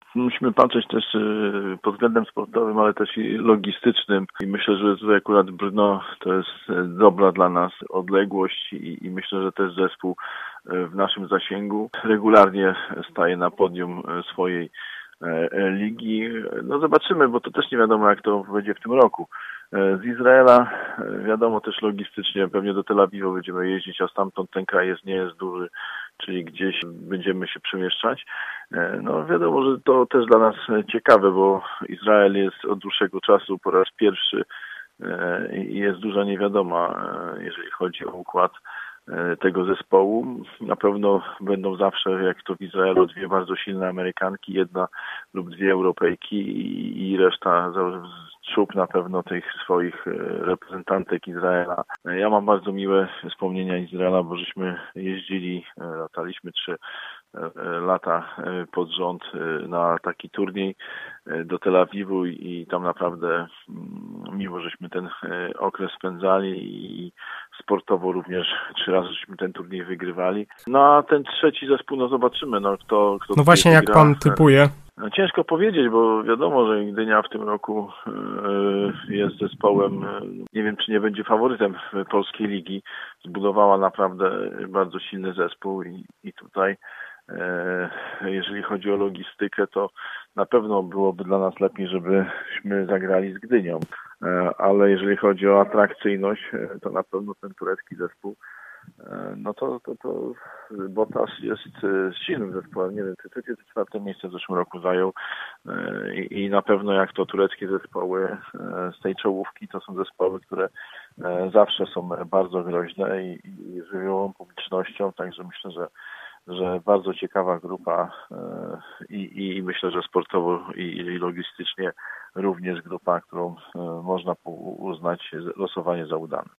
Musimy patrzeć też pod względem sportowym, ale też i logistycznym. I myślę, że tutaj akurat Brno to jest dobra dla nas odległość i myślę, że też zespół w naszym zasięgu regularnie staje na podium swojej ligi. No zobaczymy, bo to też nie wiadomo, jak to będzie w tym roku. Z Izraela wiadomo też logistycznie, pewnie do Tel Awiwu będziemy jeździć, a stamtąd ten kraj nie jest duży, czyli gdzieś będziemy się przemieszczać. No wiadomo, że to też dla nas ciekawe, bo Izrael jest od dłuższego czasu po raz pierwszy i jest duża niewiadoma, jeżeli chodzi o układ tego zespołu. Na pewno będą zawsze, jak to w Izraelu, dwie bardzo silne Amerykanki, jedna lub dwie Europejki i reszta trup na pewno tych swoich reprezentantek Izraela. Ja mam bardzo miłe wspomnienia Izraela, bo żeśmy jeździli, lataliśmy 3 lata pod rząd na taki turniej do Tel Awiwu i tam naprawdę miło żeśmy ten okres spędzali i sportowo również 3 razy żeśmy ten turniej wygrywali. No a ten trzeci zespół, no zobaczymy, kto no właśnie wygra. Jak pan typuje? Ciężko powiedzieć, bo wiadomo, że Gdynia w tym roku jest zespołem, nie wiem czy nie będzie faworytem polskiej ligi. Zbudowała naprawdę bardzo silny zespół i tutaj jeżeli chodzi o logistykę, to na pewno byłoby dla nas lepiej, żebyśmy zagrali z Gdynią. Ale jeżeli chodzi o atrakcyjność, to na pewno ten turecki zespół, no to Botas jest silnym zespołem. Nie wiem, czy 4. miejsce w zeszłym roku zajął i na pewno jak to tureckie zespoły z tej czołówki, to są zespoły, które zawsze są bardzo groźne i żywią publicznością, także myślę, że bardzo ciekawa grupa i myślę, że sportowo i logistycznie również grupa, którą można uznać losowanie za udane.